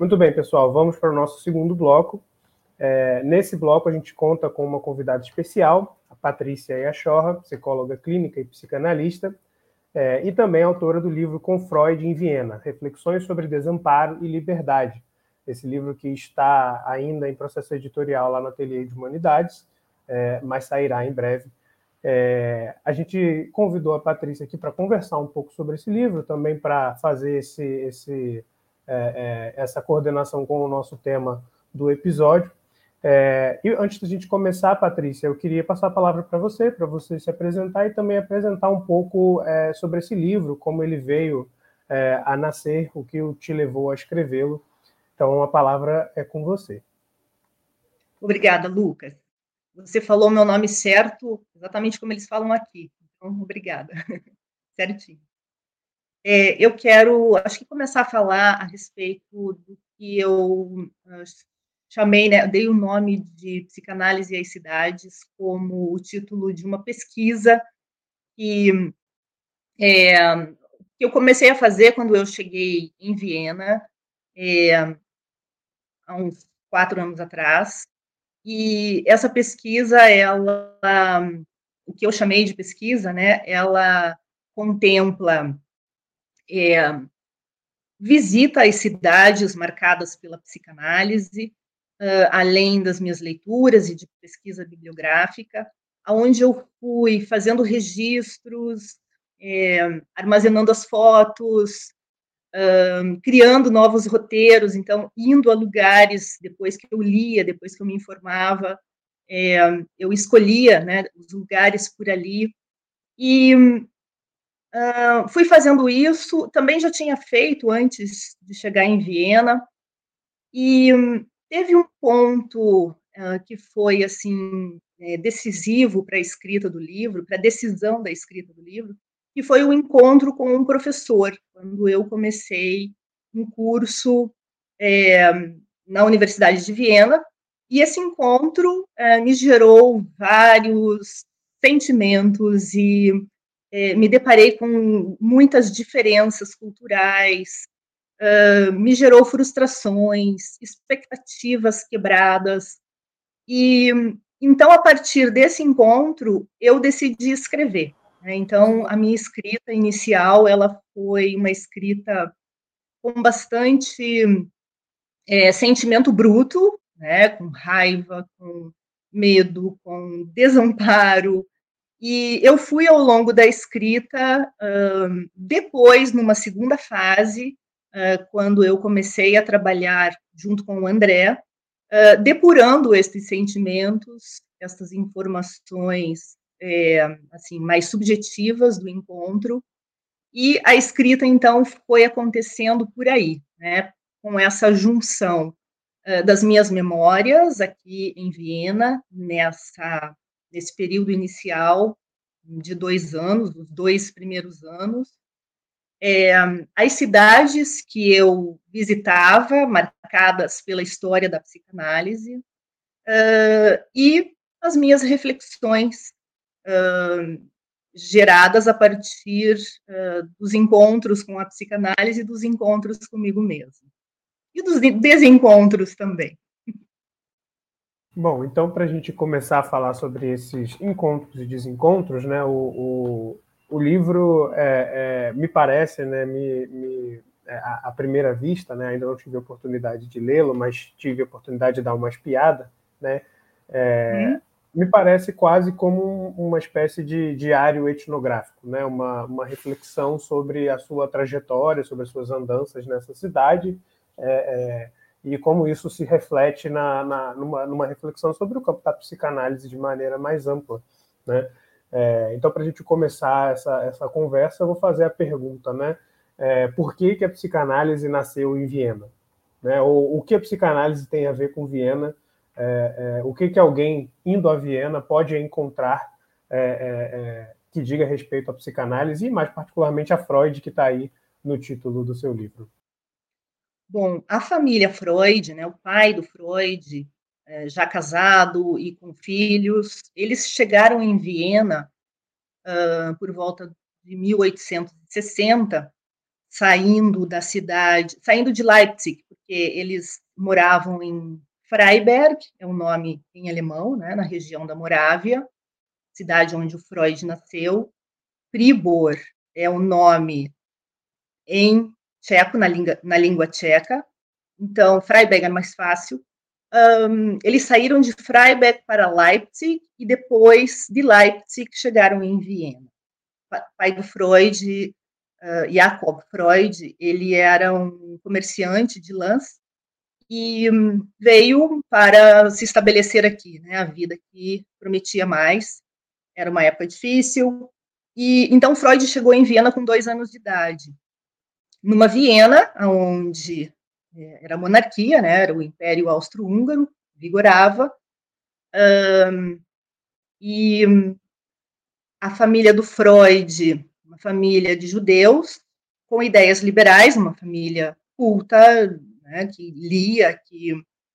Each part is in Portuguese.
Muito bem, pessoal, vamos para o nosso segundo bloco. Nesse bloco, a gente conta com uma convidada especial, a Patrícia Iachorra, psicóloga clínica e psicanalista, e também autora do livro Com Freud em Viena, Reflexões sobre Desamparo e Liberdade. Esse livro que está ainda em processo editorial lá no Ateliê de Humanidades, mas sairá em breve. A gente convidou a Patrícia aqui para conversar um pouco sobre esse livro, também para fazer essa coordenação com o nosso tema do episódio. E antes da gente começar, Patrícia, eu queria passar a palavra para você se apresentar e também apresentar um pouco sobre esse livro, como ele veio a nascer, o que te levou a escrevê-lo. Então, a palavra é com você. Obrigada, Lucas. Você falou meu nome certo, exatamente como eles falam aqui. Então, obrigada. Certinho. Eu quero, acho que começar a falar a respeito do que eu chamei, né, dei o nome de Psicanálise e as Cidades como o título de uma pesquisa que eu comecei a fazer quando eu cheguei em Viena, há uns 4 anos atrás. E essa pesquisa, o que eu chamei de pesquisa, né, ela contempla visita às cidades marcadas pela psicanálise, além das minhas leituras e de pesquisa bibliográfica, onde eu fui fazendo registros, armazenando as fotos, criando novos roteiros, então, indo a lugares, depois que eu lia, depois que eu me informava, eu escolhia, né, os lugares por ali, e fui fazendo isso, também já tinha feito antes de chegar em Viena, e teve um ponto que foi, assim, decisivo para a escrita do livro, para a decisão da escrita do livro, que foi o encontro com um professor, quando eu comecei um curso na Universidade de Viena, e esse encontro me gerou vários sentimentos e me deparei com muitas diferenças culturais, me gerou frustrações, expectativas quebradas, e então, a partir desse encontro, eu decidi escrever, né? Então, a minha escrita inicial, ela foi uma escrita com bastante sentimento bruto, né? Com raiva, com medo, com desamparo, e eu fui, ao longo da escrita, depois, numa segunda fase, quando eu comecei a trabalhar junto com o André, depurando esses sentimentos, essas informações assim, mais subjetivas do encontro, e a escrita, então, foi acontecendo por aí, né, com essa junção das minhas memórias aqui em Viena, nesse período inicial de 2 anos, os 2 primeiros anos, as cidades que eu visitava, marcadas pela história da psicanálise, e as minhas reflexões geradas a partir dos encontros com a psicanálise e dos encontros comigo mesma. E dos desencontros também. Bom, então, para a gente começar a falar sobre esses encontros e desencontros, né, o livro me parece, né, à primeira vista, né, ainda não tive a oportunidade de lê-lo, mas tive a oportunidade de dar uma espiada, né, me parece quase como uma espécie de diário etnográfico, né, uma reflexão sobre a sua trajetória, sobre as suas andanças nessa cidade, e como isso se reflete numa reflexão sobre o campo da psicanálise de maneira mais ampla, né? Então, para a gente começar essa conversa, eu vou fazer a pergunta, né? Por que a psicanálise nasceu em Viena? Né? O que a psicanálise tem a ver com Viena? O que alguém indo a Viena pode encontrar que diga respeito à psicanálise e, mais particularmente, a Freud, que está aí no título do seu livro? Bom, a família Freud, né, o pai do Freud, já casado e com filhos, eles chegaram em Viena por volta de 1860, saindo da cidade, saindo de Leipzig, porque porque eles moravam em Freiberg, é um nome em alemão, né, na região da Morávia, cidade onde o Freud nasceu. Pribor é um nome em tcheco, na língua tcheca, então Freiberg é mais fácil. Eles saíram de Freiberg para Leipzig e depois de Leipzig chegaram em Viena. Pai do Freud, Jakob Freud, ele era um comerciante de lãs e veio para se estabelecer aqui, né? A vida aqui prometia mais, era uma época difícil, e então Freud chegou em Viena com 2 anos de idade. Numa Viena, onde era monarquia, né? Era o Império Austro-Húngaro, vigorava, e a família do Freud, uma família de judeus, com ideias liberais, uma família culta, né, que lia, que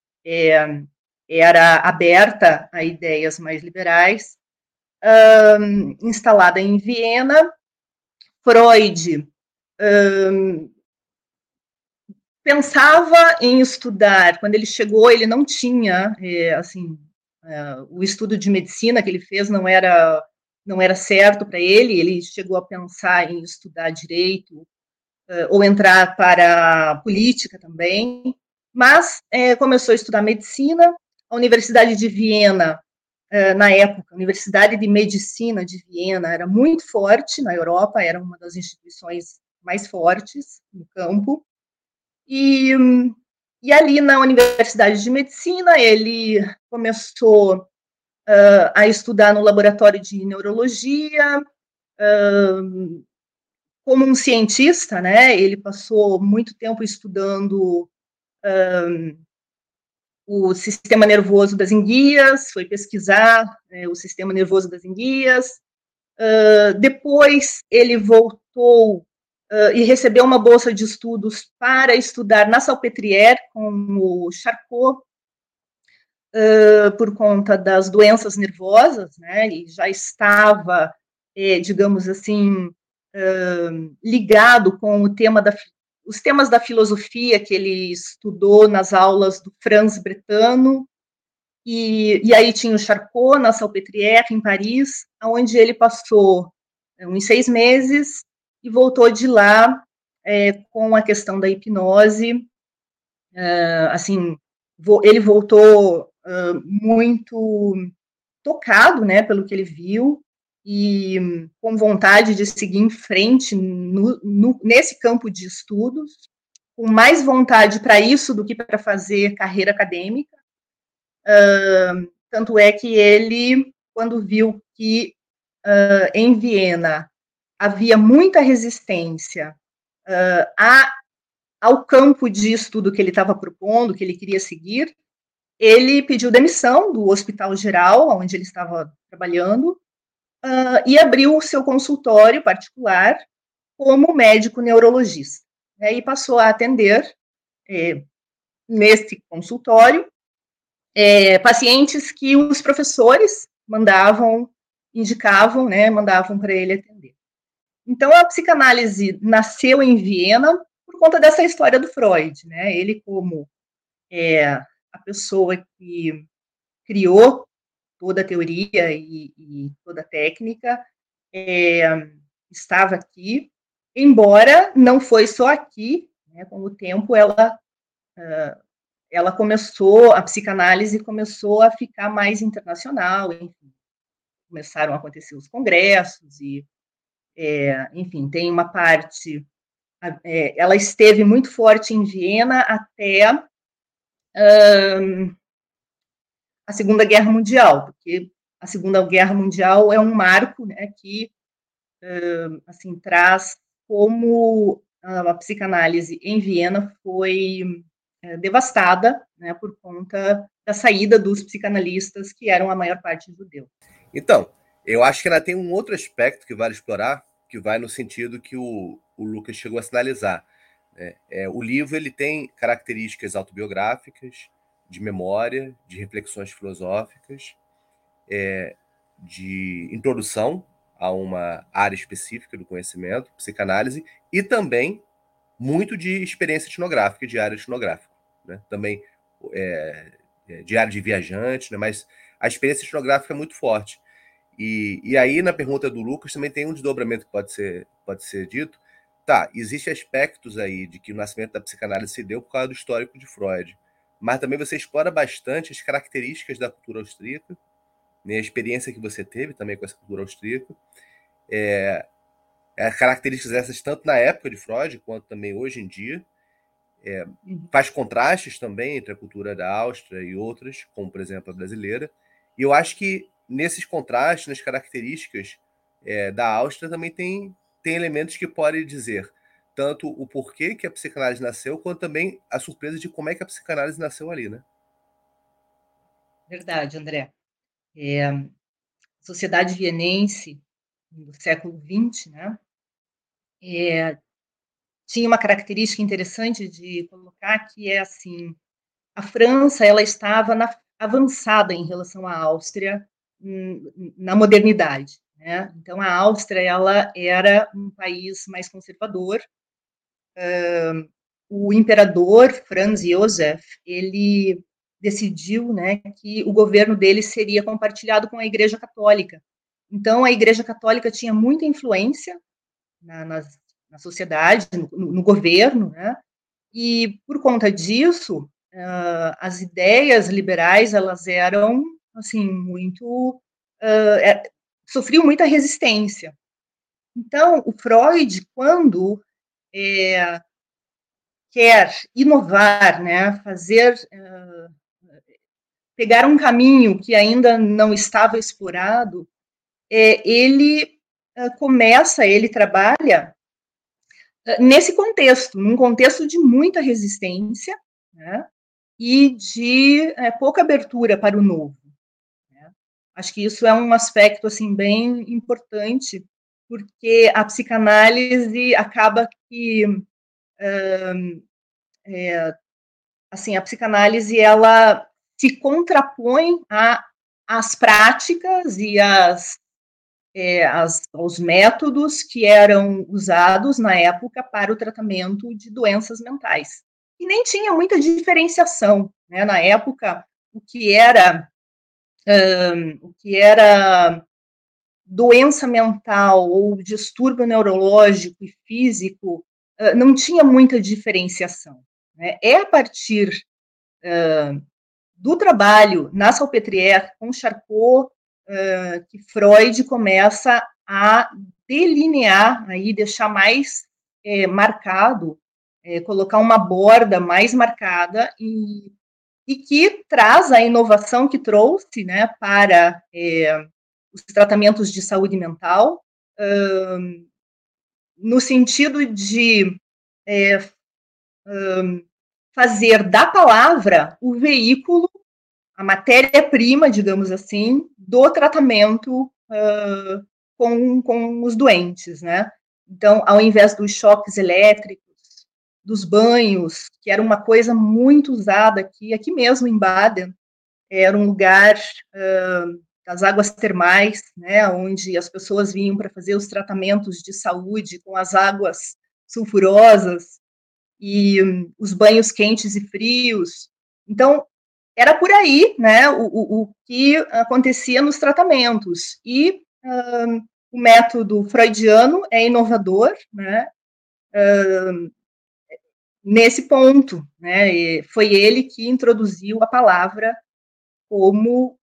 era aberta a ideias mais liberais, instalada em Viena. Freud pensava em estudar. Quando ele chegou, ele não tinha, assim, o estudo de medicina que ele fez não era certo para ele. Ele chegou a pensar em estudar direito ou entrar para a política também, mas começou a estudar medicina. A Universidade de Viena, na época, a Universidade de Medicina de Viena era muito forte na Europa, era uma das instituições mais fortes no campo. E ali na Universidade de Medicina, ele começou a estudar no laboratório de neurologia, como um cientista, né? Ele passou muito tempo estudando o sistema nervoso das enguias, foi pesquisar o sistema nervoso das enguias. Depois ele voltou e recebeu uma bolsa de estudos para estudar na Salpêtrière com o Charcot, por conta das doenças nervosas, né? Ele já estava, digamos assim, ligado com os temas da filosofia que ele estudou nas aulas do Franz Brentano, e aí tinha o Charcot na Salpêtrière, em Paris, onde ele passou uns 6 meses e voltou de lá com a questão da hipnose. Assim, ele voltou muito tocado, né, pelo que ele viu e com vontade de seguir em frente nesse campo de estudos, com mais vontade para isso do que para fazer carreira acadêmica. Tanto é que ele, quando viu que em Viena havia muita resistência ao campo de estudo que ele estava propondo, que ele queria seguir, ele pediu demissão do Hospital Geral, onde ele estava trabalhando, e abriu o seu consultório particular como médico neurologista. E passou a atender, nesse consultório, pacientes que os professores indicavam, né, mandavam para ele atender. Então, a psicanálise nasceu em Viena por conta dessa história do Freud, né? Ele, como a pessoa que criou toda a teoria e toda a técnica, estava aqui, embora não foi só aqui, né? Com o tempo ela começou, a psicanálise começou a ficar mais internacional, enfim, começaram a acontecer os congressos e, enfim, tem uma parte, ela esteve muito forte em Viena até a Segunda Guerra Mundial, porque a Segunda Guerra Mundial é um marco, né, que assim traz como a psicanálise em Viena foi devastada, né, por conta da saída dos psicanalistas, que eram a maior parte judeus. Então, eu acho que ainda tem um outro aspecto que vale explorar, que vai no sentido que o Lucas chegou a sinalizar. O livro ele tem características autobiográficas, de memória, de reflexões filosóficas, de introdução a uma área específica do conhecimento, psicanálise, e também muito de experiência etnográfica, de área etnográfica. né? Também Diário de Viajante, né? Mas a experiência etnográfica é muito forte. E aí, na pergunta do Lucas, também tem um desdobramento que pode ser dito. Tá, existem aspectos aí de que o nascimento da psicanálise se deu por causa do histórico de Freud, mas também você explora bastante as características da cultura austríaca, né, a experiência que você teve também com essa cultura austríaca, características essas tanto na época de Freud quanto também hoje em dia, faz contrastes também entre a cultura da Áustria e outras, como por exemplo a brasileira, e eu acho que nesses contrastes, nas características da Áustria também tem elementos que podem dizer tanto o porquê que a psicanálise nasceu, quanto também a surpresa de como é que a psicanálise nasceu ali, né? Verdade, André. A sociedade vienense do século XX, né, tinha uma característica interessante de colocar, que é assim, a França ela estava avançada em relação à Áustria na modernidade, né? Então a Áustria ela era um país mais conservador. O imperador Franz Josef ele decidiu, né, que o governo dele seria compartilhado com a Igreja Católica. Então a Igreja Católica tinha muita influência na sociedade, no governo, né? E por conta disso, as ideias liberais elas eram assim muito sofriam muita resistência. Então o Freud, quando quer inovar, né, pegar um caminho que ainda não estava explorado, ele ele trabalha nesse contexto, num contexto de muita resistência, né, e de pouca abertura para o novo, né? Acho que isso é um aspecto assim bem importante, porque a psicanálise acaba que assim a psicanálise ela se contrapõe às práticas e aos métodos que eram usados na época para o tratamento de doenças mentais. E nem tinha muita diferenciação, né? Na época, o que era doença mental ou distúrbio neurológico e físico não tinha muita diferenciação, né? É a partir do trabalho na Salpêtrière com Charcot que Freud começa a delinear, aí deixar mais marcado, colocar uma borda mais marcada e que traz a inovação que trouxe, né, para os tratamentos de saúde mental, no sentido de fazer da palavra o veículo, a matéria-prima, digamos assim, do tratamento com os doentes, né? Então, ao invés dos choques elétricos, dos banhos, que era uma coisa muito usada aqui mesmo em Baden, era um lugar das águas termais, né, onde as pessoas vinham para fazer os tratamentos de saúde com as águas sulfurosas e os banhos quentes e frios. Então, era por aí, né, o que acontecia nos tratamentos. E o método freudiano é inovador, né, nesse ponto, né, e foi ele que introduziu a palavra como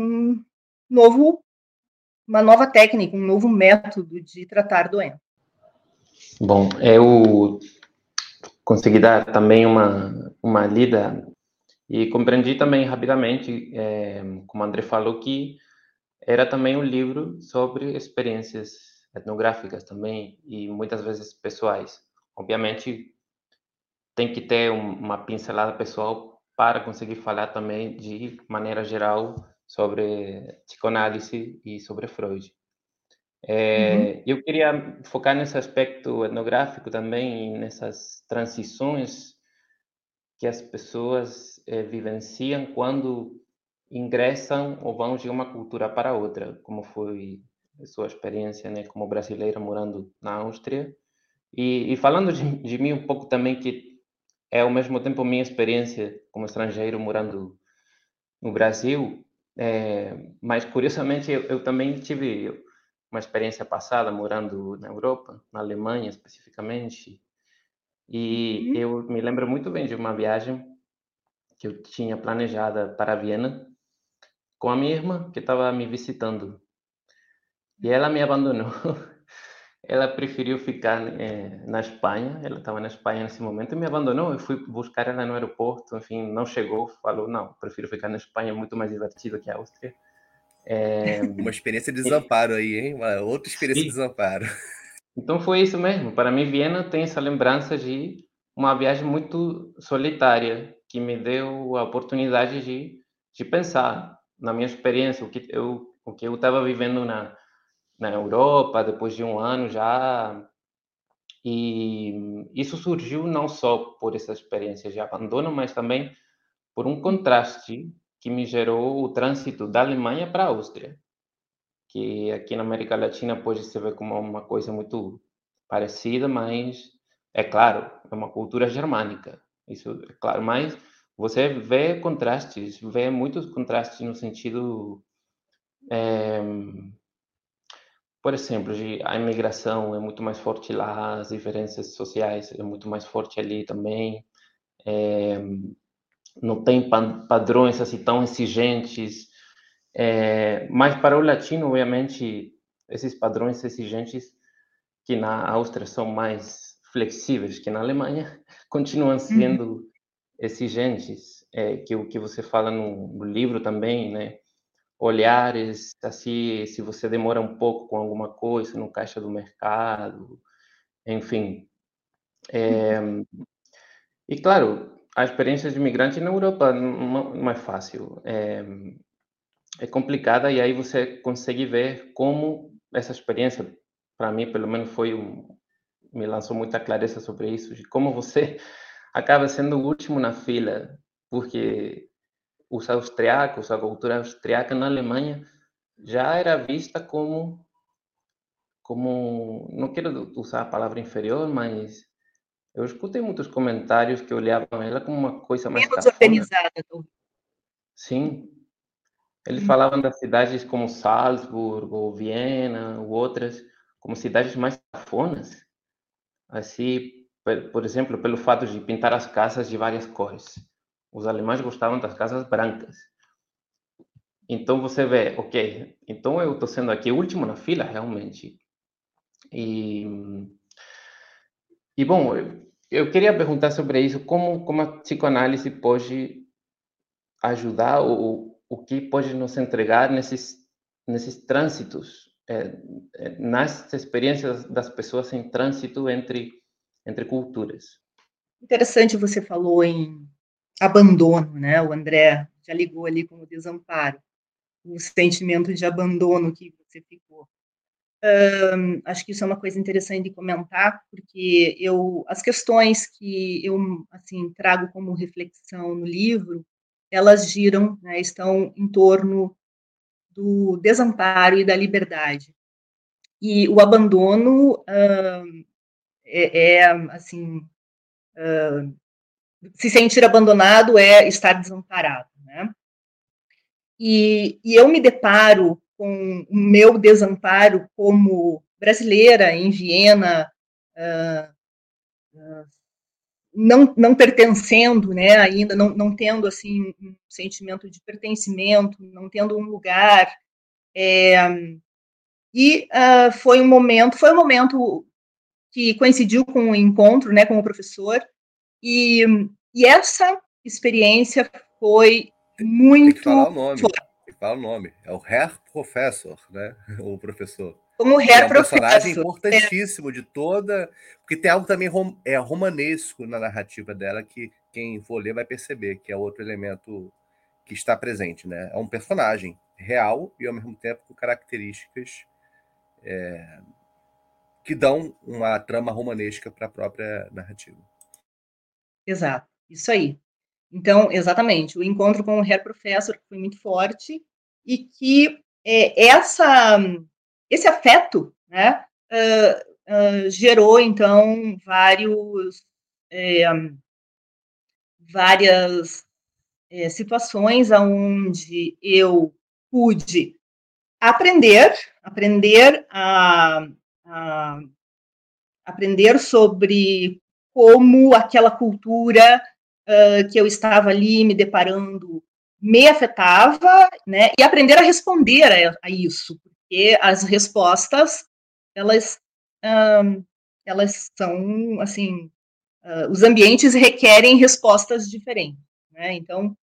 uma nova técnica, um novo método de tratar doença. Bom, eu consegui dar também uma lida e compreendi também rapidamente, como o André falou, que era também um livro sobre experiências etnográficas também e muitas vezes pessoais. Obviamente, tem que ter uma pincelada pessoal para conseguir falar também de maneira geral sobre psicoanálise e sobre Freud. Eu queria focar nesse aspecto etnográfico também, nessas transições que as pessoas vivenciam quando ingressam ou vão de uma cultura para outra, como foi a sua experiência, né, como brasileira morando na Áustria. E falando de mim um pouco também, que é ao mesmo tempo minha experiência como estrangeiro morando no Brasil, mas curiosamente eu também tive uma experiência passada morando na Europa, na Alemanha especificamente, e eu me lembro muito bem de uma viagem que eu tinha planejada para Viena com a minha irmã que estava me visitando e ela me abandonou. Ela preferiu ficar na Espanha, ela estava na Espanha nesse momento e me abandonou. Eu fui buscar ela no aeroporto, enfim, não chegou, falou, não, prefiro ficar na Espanha, é muito mais divertido que a Áustria. Uma experiência de desamparo aí, hein? Uma outra experiência de Sim. desamparo. Então foi isso mesmo. Para mim, Viena tem essa lembrança de uma viagem muito solitária, que me deu a oportunidade de pensar na minha experiência, o que eu estava vivendo na Europa, depois de um ano já. E isso surgiu não só por essa experiência de abandono, mas também por um contraste que me gerou o trânsito da Alemanha para a Áustria, que aqui na América Latina pode se ver como uma coisa muito parecida, mas é claro, é uma cultura germânica, isso é claro, mas você vê contrastes, vê muitos contrastes no sentido, por exemplo, a imigração é muito mais forte lá, as diferenças sociais é muito mais forte ali também, não tem padrões assim tão exigentes, mas para o latino, obviamente, esses padrões exigentes que na Áustria são mais flexíveis que na Alemanha, continuam sendo exigentes, que o que você fala no livro também, né? Olhares, assim, se você demora um pouco com alguma coisa no caixa do mercado, enfim. E claro, a experiência de imigrante na Europa não é fácil, é complicada e aí você consegue ver como essa experiência, para mim, pelo menos, me lançou muita clareza sobre isso, de como você acaba sendo o último na fila, porque os austriacos, a cultura austriaca na Alemanha já era vista como, não quero usar a palavra inferior, mas eu escutei muitos comentários que olhavam ela como uma coisa mais Menos cafona. organizada. Sim, eles falavam das cidades como Salzburgo, ou Viena, ou outras, como cidades mais cafonas, assim, por exemplo, pelo fato de pintar as casas de várias cores. Os alemães gostavam das casas brancas. Então você vê, ok, então eu estou sendo aqui o último na fila, realmente. E, bom, eu queria perguntar sobre isso, como a psicoanálise pode ajudar, ou o que pode nos entregar nesses trânsitos, nas experiências das pessoas em trânsito entre culturas. Interessante, você falou em abandono, né? O André já ligou ali com o desamparo, o sentimento de abandono que você ficou. Acho que isso é uma coisa interessante de comentar, porque as questões que eu assim trago como reflexão no livro, elas giram, né, estão em torno do desamparo e da liberdade. E o abandono assim, se sentir abandonado é estar desamparado, né? E eu me deparo com o meu desamparo como brasileira em Viena, não pertencendo, né, ainda não tendo assim um sentimento de pertencimento, não tendo um lugar, foi um momento que coincidiu com o encontro, né, com o professor, e essa experiência foi muito Tem que falar o nome. forte. Tem que falar o nome. É o Herr Professor, né? O professor. Como Que é Herr um personagem Professor. importantíssimo de toda. Porque tem algo também romanesco na narrativa dela que quem for ler vai perceber, que é outro elemento que está presente, né? É um personagem real e ao mesmo tempo com características que dão uma trama romanesca para a própria narrativa. Exato, isso aí. Então, exatamente, o encontro com o Herr Professor foi muito forte e que esse afeto, né, gerou, então, vários várias situações onde eu pude aprender sobre como aquela cultura que eu estava ali me deparando me afetava, né, e aprender a responder a isso, porque as respostas, elas são, assim, os ambientes requerem respostas diferentes, né, então,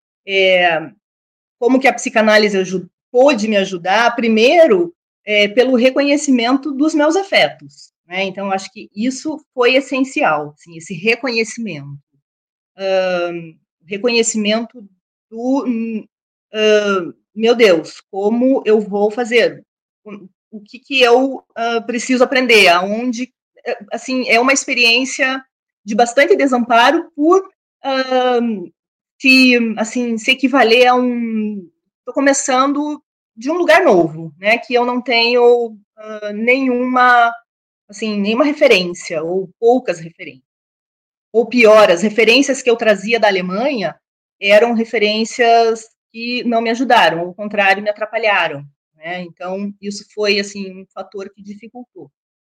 como que a psicanálise pôde me ajudar? Primeiro, pelo reconhecimento dos meus afetos, né, então acho que isso foi essencial, assim, esse reconhecimento. Reconhecimento do, meu Deus, como eu vou fazer? O que eu preciso aprender? Aonde, assim, é uma experiência de bastante desamparo por se equivaler a estou começando de um lugar novo, né, que eu não tenho nenhuma referência, ou poucas referências. Ou pior, as referências que eu trazia da Alemanha eram referências que não me ajudaram, ao contrário, me atrapalharam, né? Então, isso foi, assim, um fator que dificultou.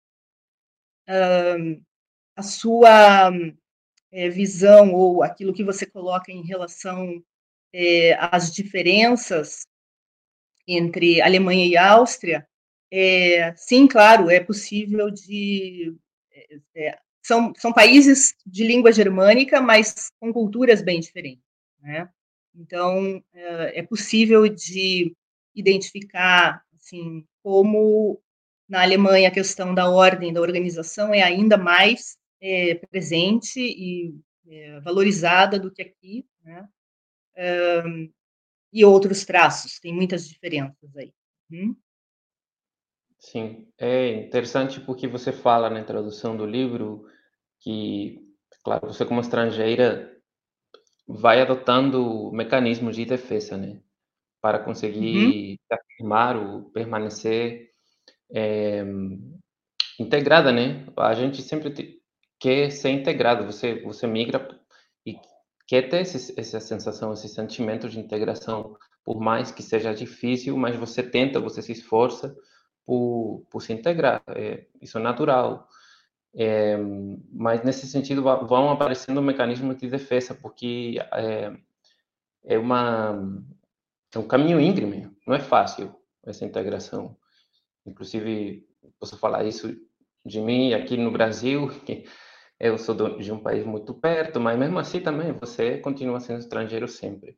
A sua visão, ou aquilo que você coloca em relação às diferenças entre Alemanha e Áustria, sim, claro, é possível são países de língua germânica, mas com culturas bem diferentes, né? Então, é possível de identificar, assim, como na Alemanha a questão da ordem, da organização é ainda mais presente e valorizada do que aqui, né? E outros traços, tem muitas diferenças aí. Sim, é interessante porque você fala na introdução do livro que, claro, você como estrangeira vai adotando mecanismos de defesa, né, para conseguir se afirmar ou permanecer integrada, né? A gente sempre quer ser integrado. Você migra e quer ter essa sensação, esse sentimento de integração, por mais que seja difícil, mas você tenta, você se esforça por se integrar. Isso é natural. Mas nesse sentido vão aparecendo mecanismos de defesa, porque é uma é um caminho íngreme, não é fácil essa integração. Inclusive, posso falar isso de mim aqui no Brasil, que eu sou de um país muito perto, mas mesmo assim também você continua sendo estrangeiro sempre.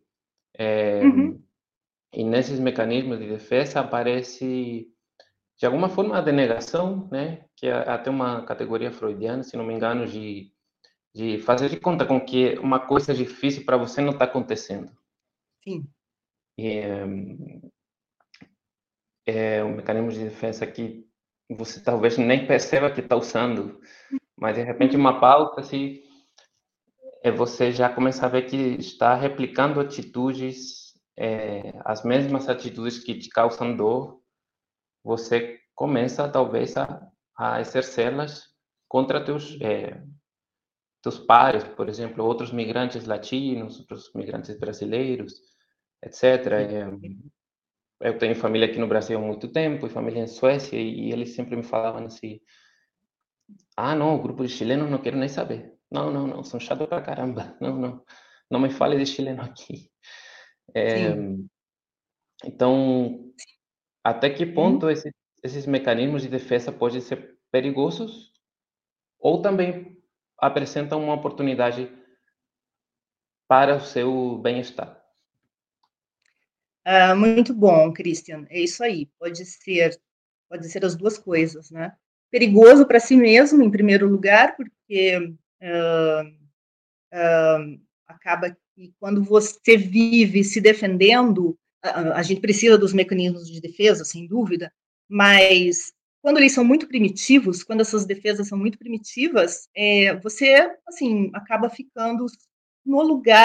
E nesses mecanismos de defesa aparece, de alguma forma, a denegação, né? Que é até uma categoria freudiana, se não me engano, de fazer de conta com que uma coisa difícil para você não está acontecendo. Sim. É um mecanismo de defesa que você talvez nem perceba que está usando, mas de repente uma pauta, assim, você já começa a ver que está replicando atitudes, as mesmas atitudes que te causam dor, você começa talvez a exercê-las contra teus pares, por exemplo, outros migrantes latinos, outros migrantes brasileiros, etc. Eu tenho família aqui no Brasil há muito tempo e família em Suécia, e eles sempre me falavam assim: ah, não, o grupo de chilenos não quero nem saber. Não, não, não, são chatos pra caramba. Não, não, não me fale de chileno aqui. Sim. Então, até que ponto esses mecanismos de defesa podem ser perigosos ou também apresentam uma oportunidade para o seu bem-estar? Muito bom, Christian. É isso aí. Pode ser as duas coisas, né? Perigoso para si mesmo, em primeiro lugar, porque acaba que quando você vive se defendendo, a gente precisa dos mecanismos de defesa, sem dúvida, mas quando eles são muito primitivos, quando essas defesas são muito primitivas, você, assim, acaba ficando no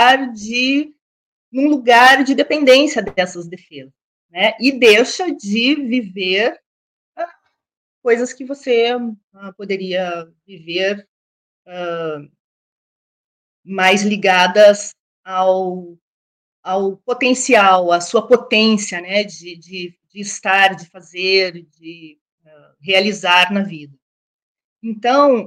num lugar de dependência dessas defesas, né? E deixa de viver coisas que você poderia viver mais ligadas ao potencial, à sua potência, né, de estar, de fazer, de realizar na vida. Então,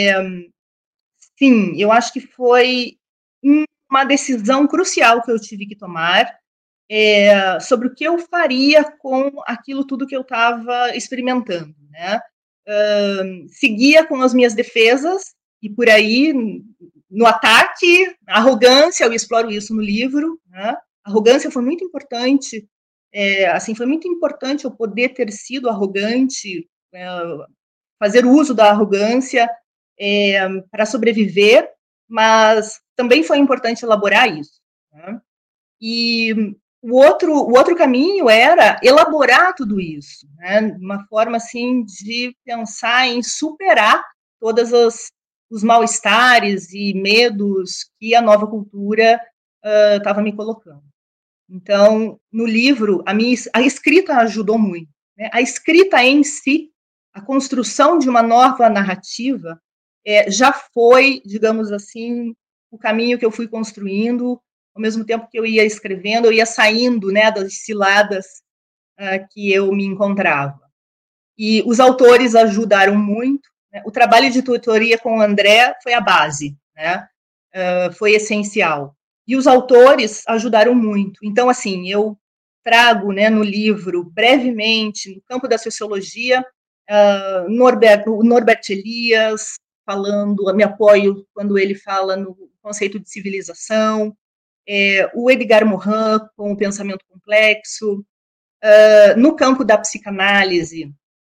sim, eu acho que foi uma decisão crucial que eu tive que tomar sobre o que eu faria com aquilo tudo que eu estava experimentando, né? Seguia com as minhas defesas e por aí no ataque, a arrogância, eu exploro isso no livro, né? A arrogância foi muito importante, assim, foi muito importante eu poder ter sido arrogante, fazer uso da arrogância para sobreviver, mas também foi importante elaborar isso, né? E o outro caminho era elaborar tudo isso, né? Uma forma assim de pensar em superar todos os mal-estares e medos que a nova cultura estava me colocando. Então, no livro, a escrita ajudou muito, né? A escrita em si, a construção de uma nova narrativa, já foi, digamos assim, o caminho que eu fui construindo. Ao mesmo tempo que eu ia escrevendo, eu ia saindo, né, das ciladas que eu me encontrava. E os autores ajudaram muito, né? O trabalho de tutoria com o André foi a base, né? Foi essencial. E os autores ajudaram muito. Então, assim, eu trago, né, no livro, brevemente, no campo da sociologia, o Norbert Elias, falando, me apoio quando ele fala no conceito de civilização, o Edgar Morin, com o pensamento complexo, no campo da psicanálise,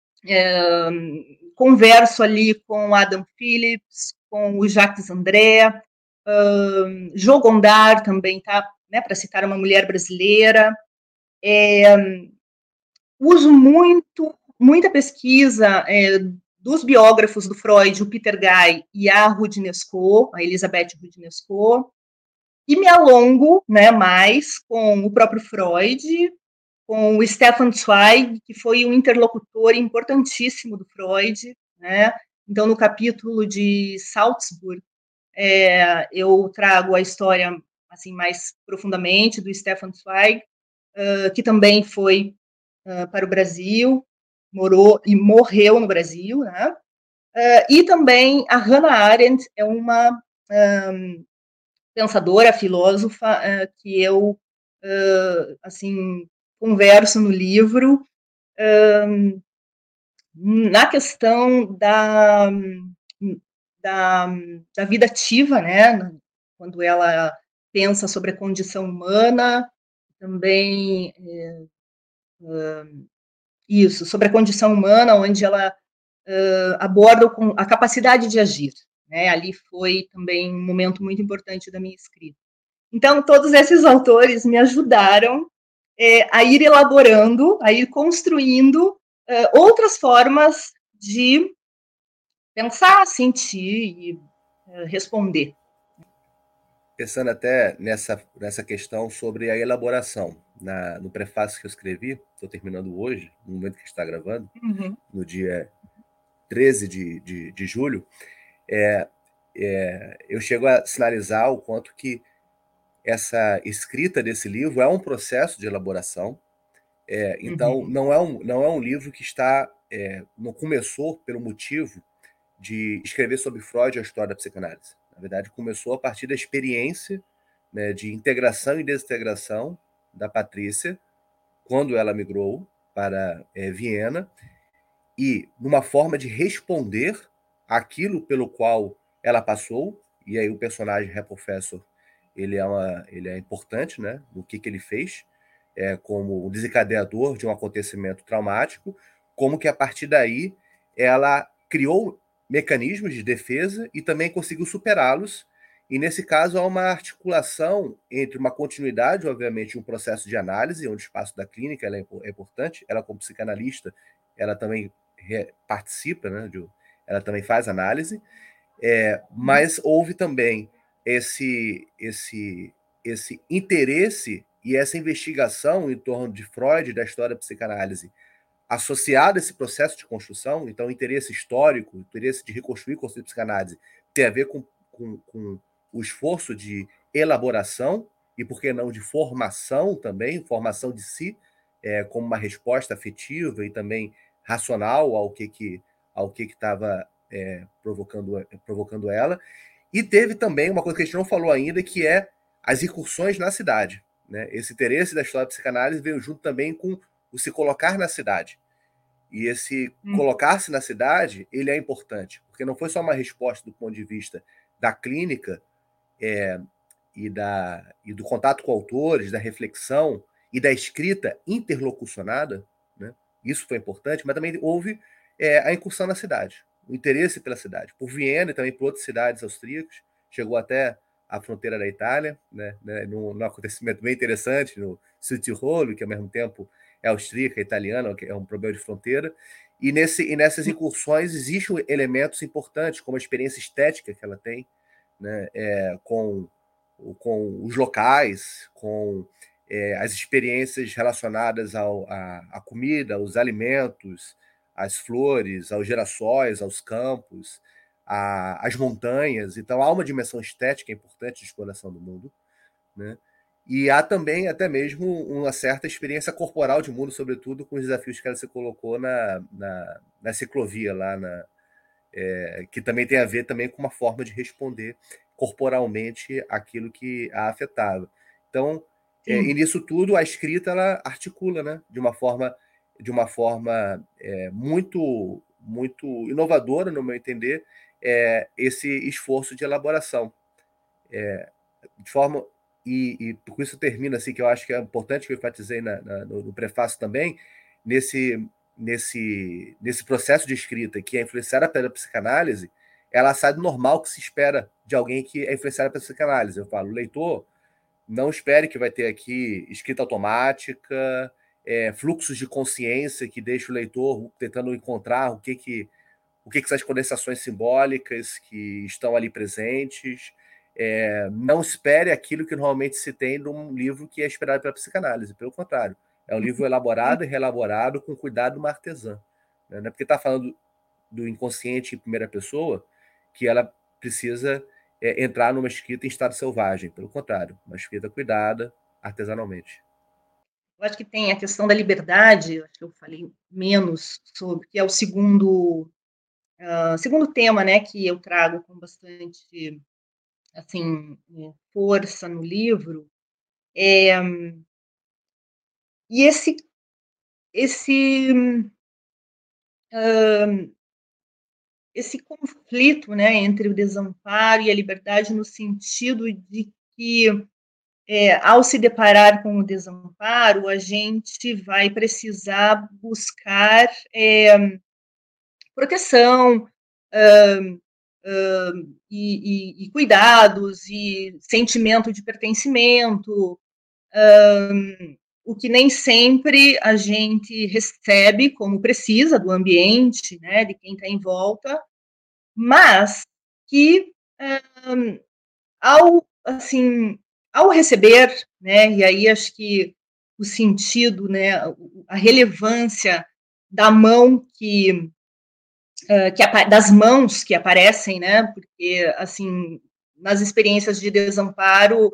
converso ali com Adam Phillips, com o Jacques André, Jo Gondar também, tá, né, para citar uma mulher brasileira. Uso muita pesquisa dos biógrafos do Freud, o Peter Guy e a Roudinesco, a Elizabeth Roudinesco, e me alongo, né, mais com o próprio Freud, com o Stefan Zweig, que foi um interlocutor importantíssimo do Freud, né? Então, no capítulo de Salzburg, eu trago a história assim mais profundamente do Stefan Zweig, que também foi para o Brasil, morou e morreu no Brasil, né? E também a Hannah Arendt é uma pensadora, filósofa, que eu assim converso no livro na questão da vida ativa, né? Quando ela pensa sobre a condição humana, também isso, sobre a condição humana, onde ela aborda a capacidade de agir, né? Ali foi também um momento muito importante da minha escrita. Então, todos esses autores me ajudaram a ir elaborando, a ir construindo outras formas de pensar, sentir e responder. Pensando até nessa questão sobre a elaboração. No prefácio que eu escrevi, estou terminando hoje, no momento que está gravando, no dia 13 de julho, eu chego a sinalizar o quanto que essa escrita desse livro é um processo de elaboração. Então, não é um livro que não começou pelo motivo de escrever sobre Freud e a história da psicanálise. Na verdade, começou a partir da experiência, né, de integração e desintegração da Patrícia, quando ela migrou para Viena, e numa forma de responder aquilo pelo qual ela passou. E aí o personagem Professor, ele é importante, né, no que ele fez, como o desencadeador de um acontecimento traumático, como que a partir daí ela criou mecanismos de defesa e também conseguiu superá-los. E nesse caso há uma articulação entre uma continuidade, obviamente, um processo de análise, onde o espaço da clínica ela é importante. Ela, como psicanalista, ela também participa, né, ela também faz análise, mas houve também esse interesse e essa investigação em torno de Freud, da história da psicanálise, associado a esse processo de construção. Então, interesse histórico, interesse de reconstruir o conceito de psicanálise, tem a ver com o esforço de elaboração e, por que não, de formação também, formação de si, como uma resposta afetiva e também racional ao que estava provocando ela. E teve também uma coisa que a gente não falou ainda, que é as incursões na cidade, né? Esse interesse da história da psicanálise veio junto também com o se colocar na cidade. E esse colocar-se na cidade, ele é importante, porque não foi só uma resposta do ponto de vista da clínica e do contato com autores, da reflexão e da escrita interlocucionada, né? Isso foi importante, mas também houve a incursão na cidade, o interesse pela cidade, por Viena e também por outras cidades austríacas, chegou até a fronteira da Itália, né, num acontecimento bem interessante, no Südtirol, que ao mesmo tempo é austríaca, italiana, que é um problema de fronteira, e nessas incursões existem elementos importantes, como a experiência estética que ela tem, né, com os locais, com as experiências relacionadas à comida, aos alimentos, às flores, aos girassóis, aos campos, às montanhas. Então, há uma dimensão estética importante de exploração do mundo, né? E há também até mesmo uma certa experiência corporal de mundo, sobretudo com os desafios que ela se colocou na ciclovia, lá que também tem a ver também com uma forma de responder corporalmente aquilo que a afetava. Então, e nisso tudo, a escrita ela articula, né, de uma forma muito, muito inovadora, no meu entender, esse esforço de elaboração. De forma e por isso termina assim, que eu acho que é importante, que eu enfatizei no prefácio também, nesse processo de escrita que é influenciada pela psicanálise, ela sai do normal que se espera de alguém que é influenciado pela psicanálise. Eu falo, leitor, não espere que vai ter aqui escrita automática, fluxos de consciência que deixa o leitor tentando encontrar o que são as condensações simbólicas que estão ali presentes. Não espere aquilo que normalmente se tem num livro que é esperado pela psicanálise. Pelo contrário, é um livro elaborado e reelaborado com cuidado de uma artesã. Não é porque está falando do inconsciente em primeira pessoa que ela precisa entrar numa escrita em estado selvagem. Pelo contrário, uma escrita cuidada, artesanalmente. Eu acho que tem a questão da liberdade, acho que eu falei menos sobre, que é o segundo tema, né, que eu trago com bastante assim, força no livro, e esse conflito, né, entre o desamparo e a liberdade, no sentido de que, ao se deparar com o desamparo, a gente vai precisar buscar proteção, e cuidados, e sentimento de pertencimento, o que nem sempre a gente recebe como precisa do ambiente, né, de quem está em volta, mas que ao receber, né, e aí acho que o sentido, né, a relevância da mão das mãos que aparecem, né, porque assim, nas experiências de desamparo,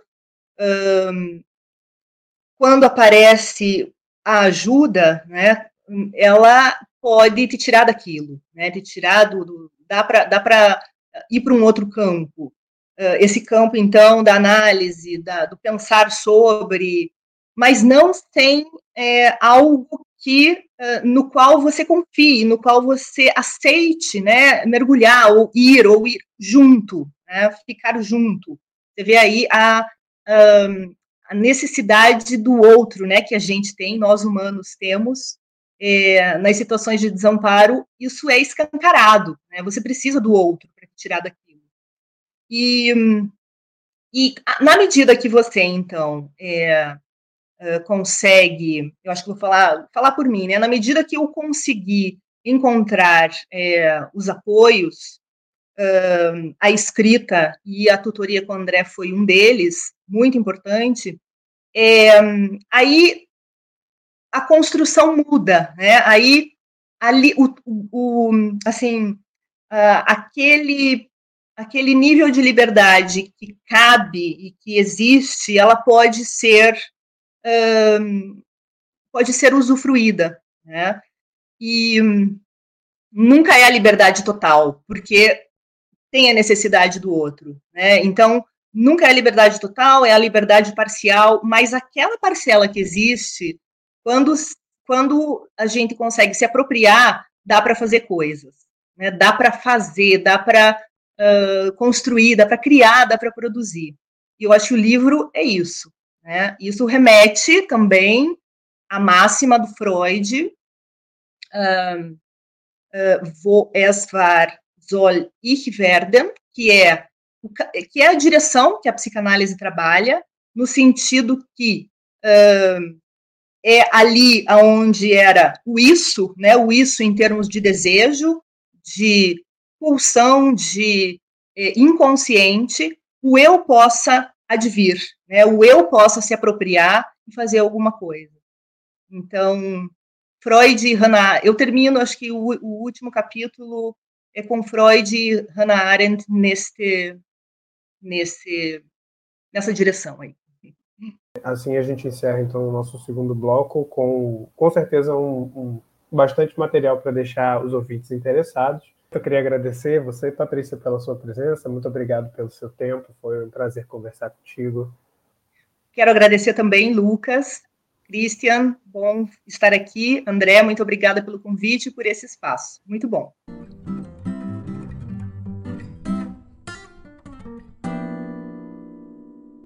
quando aparece a ajuda, né, ela pode te tirar daquilo, né, te tirar dá para ir para um outro campo. Esse campo, então, da análise, do pensar sobre, mas não sem algo no qual você confie, no qual você aceite, né, mergulhar, ou ir junto, né, ficar junto. Você vê aí a necessidade do outro, né, que a gente tem, nós humanos temos, nas situações de desamparo, isso é escancarado, né, você precisa do outro para tirar daquilo. E na medida que você, então, consegue, eu acho que vou falar por mim, né, na medida que eu conseguir encontrar os apoios, a escrita e a tutoria com o André foi um deles, muito importante, aí a construção muda, né? Aí ali assim, aquele nível de liberdade que cabe e que existe, ela pode ser usufruída, né? E nunca é a liberdade total, porque tem a necessidade do outro, né? Então, nunca é a liberdade total, é a liberdade parcial, mas aquela parcela que existe, quando a gente consegue se apropriar, dá para fazer coisas, né? Dá para fazer, dá para construir, dá para criar, dá para produzir. E eu acho que o livro é isso, né? Isso remete também à máxima do Freud, wo es war, soll ich werden, que é a direção que a psicanálise trabalha, no sentido que é ali onde era o isso, né? O isso em termos de desejo, de pulsão, de inconsciente, o eu possa advir, né? O eu possa se apropriar e fazer alguma coisa. Então, Freud e Hannah, eu termino, acho que o último capítulo é com Freud e Hannah Arendt nessa direção aí. Assim a gente encerra então o nosso segundo bloco com certeza bastante material para deixar os ouvintes interessados. Eu queria agradecer você, Patrícia, pela sua presença. Muito obrigado pelo seu tempo. Foi um prazer conversar contigo. Quero agradecer também, Lucas, Christian, bom estar aqui. André, muito obrigada pelo convite e por esse espaço. Muito bom.